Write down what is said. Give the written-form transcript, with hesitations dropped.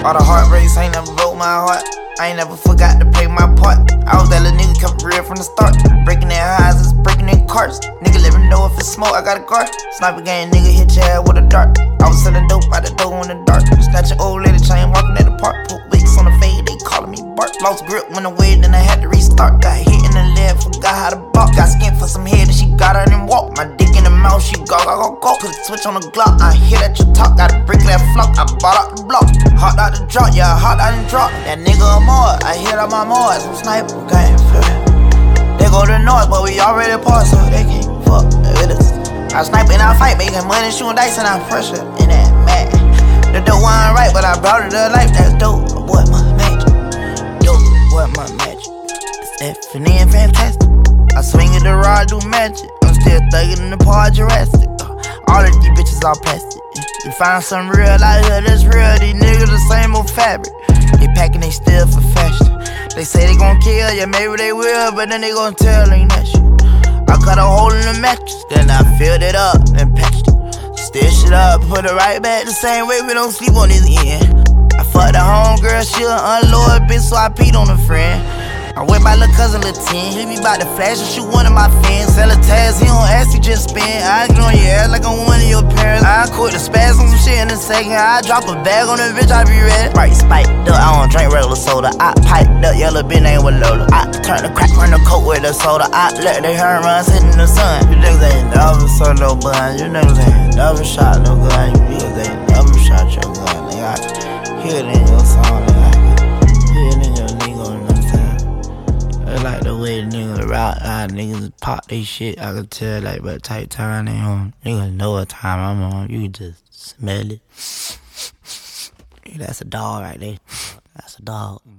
All the heartbreaks ain't never broke my heart. I ain't never forgot to play my part. I was that little nigga, kept it real from the start. Breaking their houses, breaking their carts. Nigga let me know if it's smoke, I got a guard. Sniper gang, nigga hit your head with a dart. I was selling dope out the door in the dark. Snatch an old lady chain, walking at the park. Put wigs on the fade, they calling me Bart. Lost grip, went away, then I had to restart. Got hit in the leg, forgot how to balk. Got skin for some head, and she got her and walk. My dick in the mouth, she go. Put a switch on the Glock, I hit at your talk. Got a brick that flock, I bought out the block. Hot out the drop, yeah, hot out the drop. That nigga a Mars, I hit out my Mars. I'm sniper, gang, feel it. They go to the north, but we already paused, so they can't fuck with us. I snipe and I fight, making money, shooting dice, and I pressure in that mag. The dope wasn't right, but I brought it to life. That's dope, boy, my magic. Dope, boy, my magic. It's Stephanie and fantastic. I swing at the rod, do magic. I'm still thugging in the part Jurassic. All of these bitches all plastic. You find some real out here that's real. These niggas the same old fabric. They packing they still for fashion. They say they gon' kill, yeah, maybe they will, but then they gon' tell ain't that shit. I cut a hole in the mattress, then I filled it up and patched it. Stitched it up, put it right back the same way, we don't sleep on this end. I fucked the homegirl, she an unloyal bitch, so I peed on a friend. I'm with my little cousin, Lil 10. He be bout to flash and shoot one of my fans. Sell a task, he don't ask, he just spin. I get on your ass like I'm one of your parents. I quit the spaz on some shit in a second. I drop a bag on the bitch, I be ready. Right, spiked up, I don't drink regular soda. I piped up, yellow bitch name with Lola. I turn the crack from the coat with the soda. I let the hair run, sit in the sun. You niggas ain't never saw no bun. You niggas ain't never shot no gun. You niggas ain't never shot your gun. Nigga, I hear it in your song, nigga. Hear it in your lingo, you know what I'm saying? I like the way niggas rock, niggas pop they shit. I can tell, like, what type time they on. Niggas know what time I'm on. You can just smell it. That's a dog right there. That's a dog.